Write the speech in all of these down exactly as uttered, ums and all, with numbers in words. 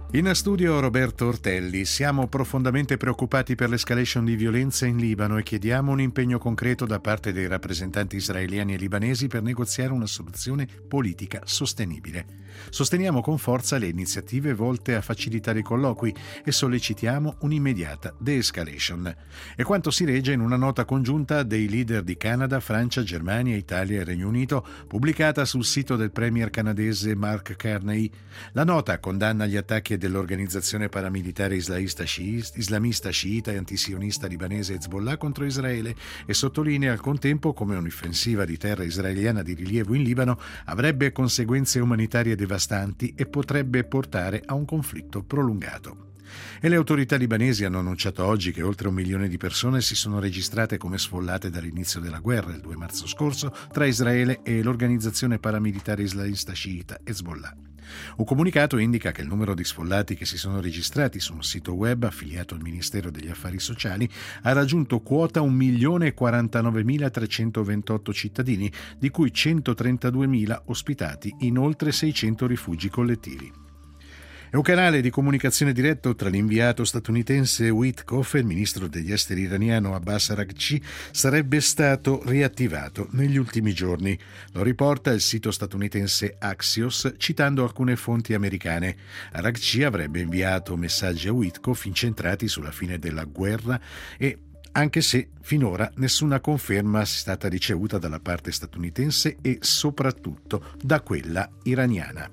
In studio Roberto Ortelli. Siamo profondamente preoccupati per l'escalation di violenza in Libano e chiediamo un impegno concreto da parte dei rappresentanti israeliani e libanesi per negoziare una soluzione politica sostenibile. Sosteniamo con forza le iniziative volte a facilitare i colloqui e sollecitiamo un'immediata de-escalation. È quanto si legge in una nota congiunta dei leader di Canada, Francia, Germania, Italia e Regno Unito, pubblicata sul sito del premier canadese Mark Carney. La nota condanna gli attacchi dell'organizzazione paramilitare islamista sciita, islamista sciita e antisionista libanese Hezbollah contro Israele e sottolinea al contempo come un'offensiva di terra israeliana di rilievo in Libano avrebbe conseguenze umanitarie devastanti e potrebbe portare a un conflitto prolungato. E le autorità libanesi hanno annunciato oggi che oltre un milione di persone si sono registrate come sfollate dall'inizio della guerra il due marzo scorso tra Israele e l'organizzazione paramilitare islamista sciita Hezbollah. Un comunicato indica che il numero di sfollati che si sono registrati su un sito web affiliato al Ministero degli Affari Sociali ha raggiunto quota un milione e quarantanovemilatrecentoventotto cittadini, di cui centotrentaduemila ospitati in oltre seicento rifugi collettivi. È un canale di comunicazione diretto tra l'inviato statunitense Witkoff e il ministro degli esteri iraniano Abbas Araghchi sarebbe stato riattivato negli ultimi giorni. Lo riporta il sito statunitense Axios citando alcune fonti americane. Araghchi avrebbe inviato messaggi a Witkoff incentrati sulla fine della guerra e anche se finora nessuna conferma è stata ricevuta dalla parte statunitense e soprattutto da quella iraniana.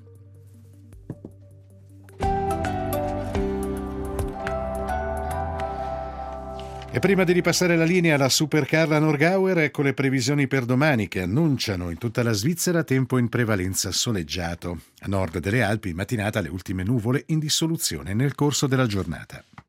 E prima di ripassare la linea alla Supercar Norgauer, ecco le previsioni per domani che annunciano in tutta la Svizzera tempo in prevalenza soleggiato. A nord delle Alpi in mattinata le ultime nuvole in dissoluzione nel corso della giornata.